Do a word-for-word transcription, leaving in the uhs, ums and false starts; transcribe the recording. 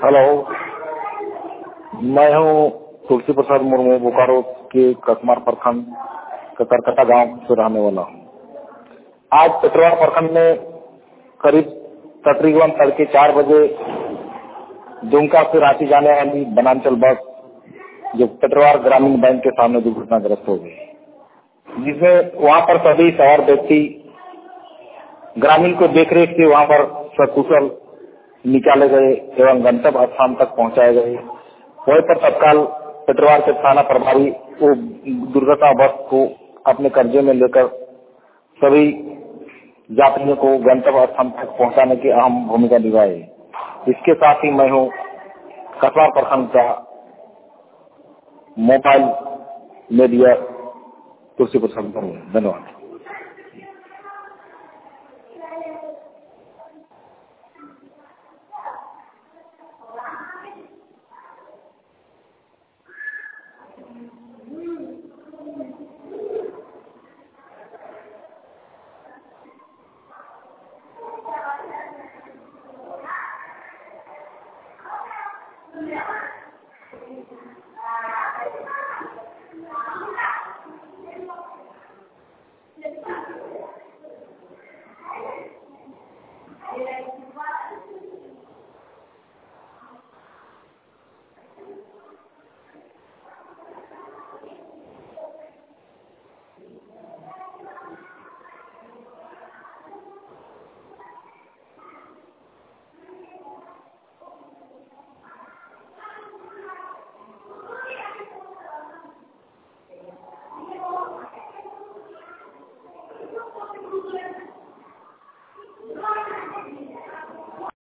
Hello, मैं हूँ तुलसी प्रसाद मुर्मू, बोकारो के कसमार प्रखंड ककरकटा गांव से रहने वाला हूँ। आज पेटरवार प्रखंड में करीब तकरीबन तड़के चार बजे दुमका से रांची जाने वाली बनांचल बस जो पेटरवार ग्रामीण बैंक के सामने दुर्घटनाग्रस्त हो गई, जिसमें वहां पर सभी सवार व्यक्ति ग्रामीण को देखरेख से वहां पर सकुशल निकाले गए एवं गंतव्य स्थान तक पहुंचाए गए। वहीं पर तत्काल पेटरवार के थाना प्रभारी वो दुर्घटना बस को अपने कब्जे में लेकर सभी यात्रियों को गंतव्य स्थान तक पहुंचाने की अहम भूमिका निभाई। इसके साथ ही मैं हूँ कसमार प्रखंड का मोबाइल मीडिया तुलसी प्रसाद मुर्मू। धन्यवाद।